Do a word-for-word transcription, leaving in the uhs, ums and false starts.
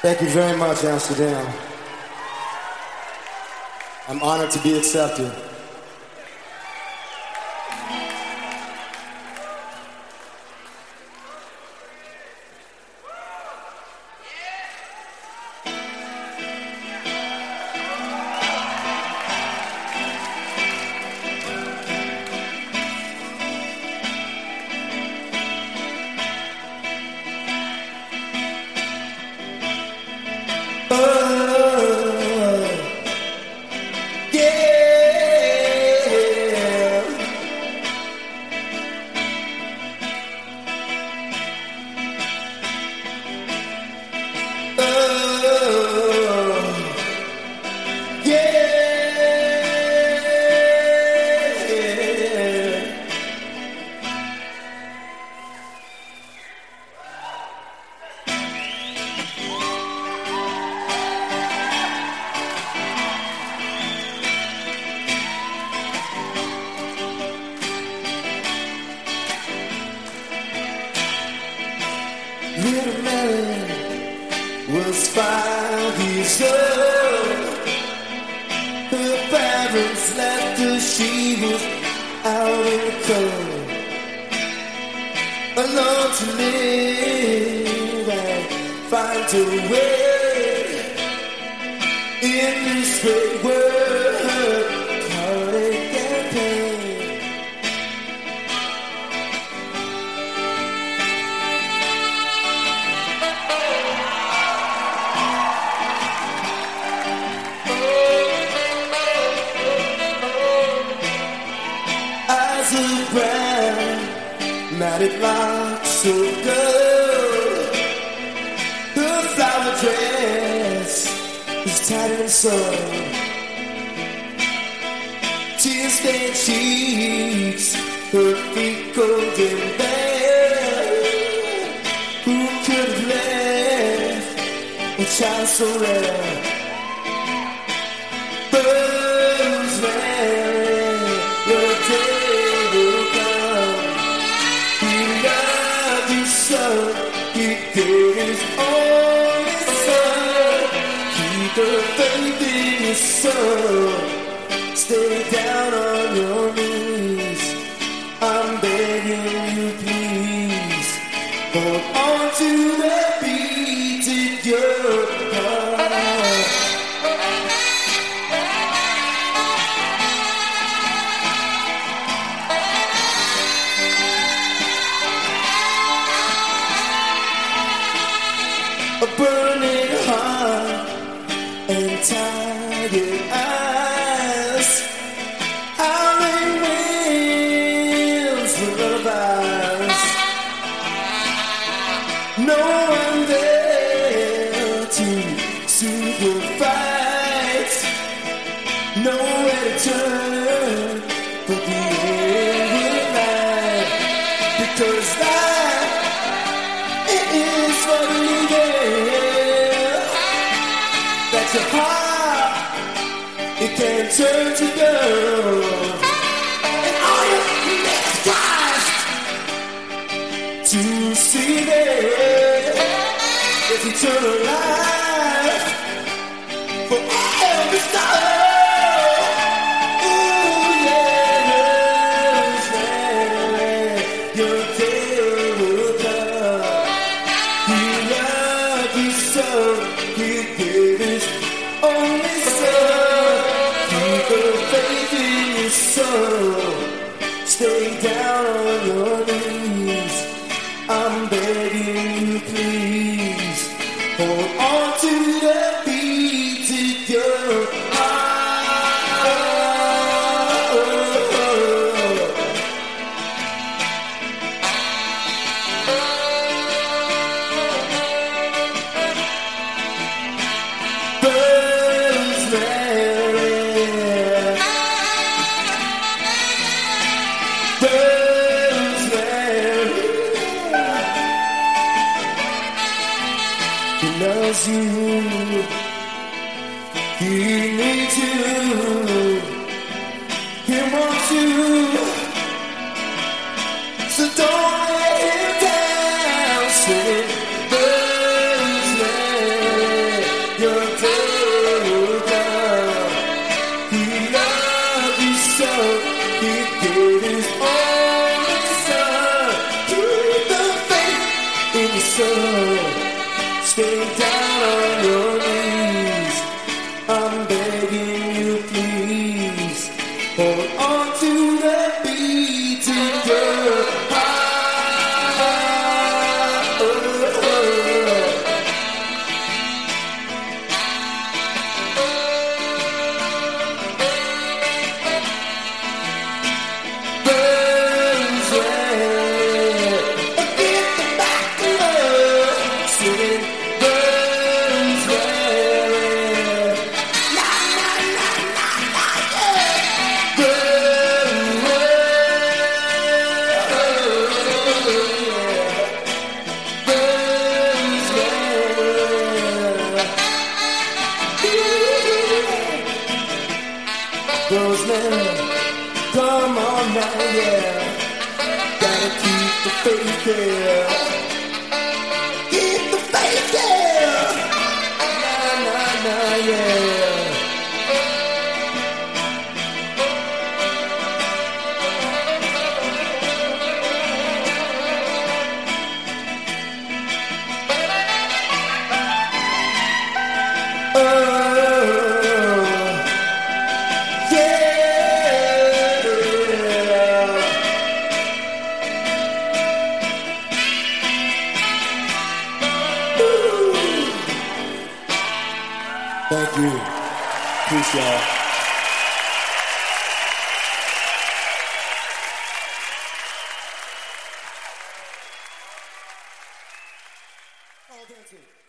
Thank you very much, Amsterdam. I'm honored to be accepted. Little Mary was five years old. Her parents left her, she was out in the cold, alone to live and find her way in this great world, heartache and pain. Brown, matted locks so good. Her flower dress is tattered and soiled. Tear-stained cheeks, her feet golden bare. Who could have left a child so rare? Birds ran your day. He gave his only son. Keep the faith in your soul. Stay down on your knees. I'm begging you, please. Hold on to that beat in your heart. A burning heart and tired eyes, howling winds for lullabies. No one there to soothe your fights, nowhere to turn but the end of night. Because life, it is for the your heart, it can turn to gold, and all you need is Christ to see there is eternal life for every soul. Ooh, yes, man, your day will come. He loved you so, he gave his only son. Keep the faith in your soul. Stay down on your knees. I'm begging you, please. Hold on to the beat in your heart. Loves you, he needs you, he wants you, so don't let him down. Say, birds, man. He gave his only son. Keep the faith in the sun. Stay down on your knees. I'm begging you, please. Hold on to the beating drum. Rosemary, come on now, yeah. Gotta keep the faith, yeah. Keep the faith, yeah. Nah, nah, nah, yeah. Thank you. Peace, y'all. All dancing.